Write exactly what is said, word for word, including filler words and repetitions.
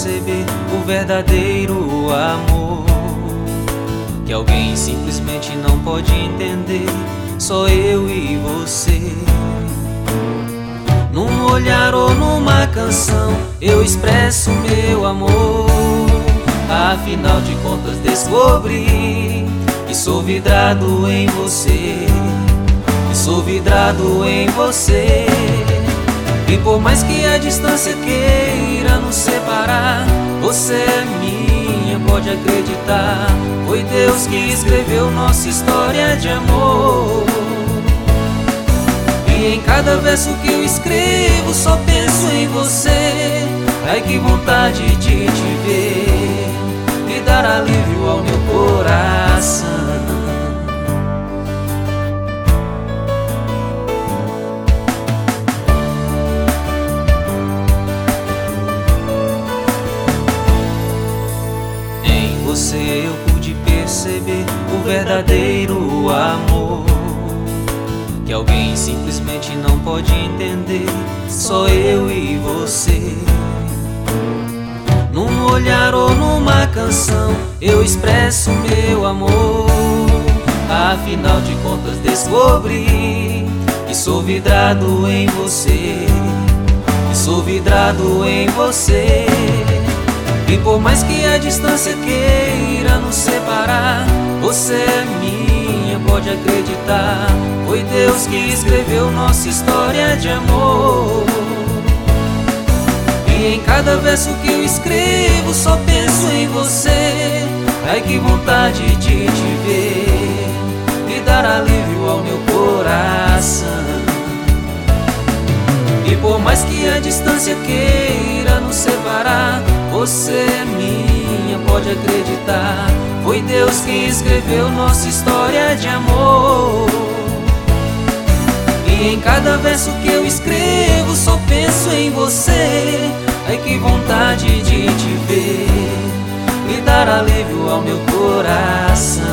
perceber o verdadeiro amor, que alguém simplesmente não pode entender, só eu e você. Num olhar ou numa canção eu expresso meu amor. Afinal de contas descobri que sou vidrado em você, que sou vidrado em você. E por mais que a distância queira nos separar, você é minha, pode acreditar. Foi Deus que escreveu nossa história de amor. E em cada verso que eu escrevo só penso em você. Ai, que vontade de te ver e dar alívio ao meu coração. Em você eu pude perceber o verdadeiro amor, que alguém simplesmente não pode entender, só eu e você. Num olhar ou numa canção eu expresso meu amor. Afinal de contas descobri que sou vidrado em você, que sou vidrado em você. E por mais que a distância queira nos separar, você é minha, pode acreditar. Foi Deus que escreveu nossa história de amor. E em cada verso que eu escrevo só penso em você. Ai, que vontade de te ver e dar alívio ao meu coração. E por mais que a distância queira nos separar, você é minha, pode acreditar. Foi Deus que escreveu nossa história de amor. E em cada verso que eu escrevo só penso em você. Ai, que vontade de te ver e dar alívio ao meu coração.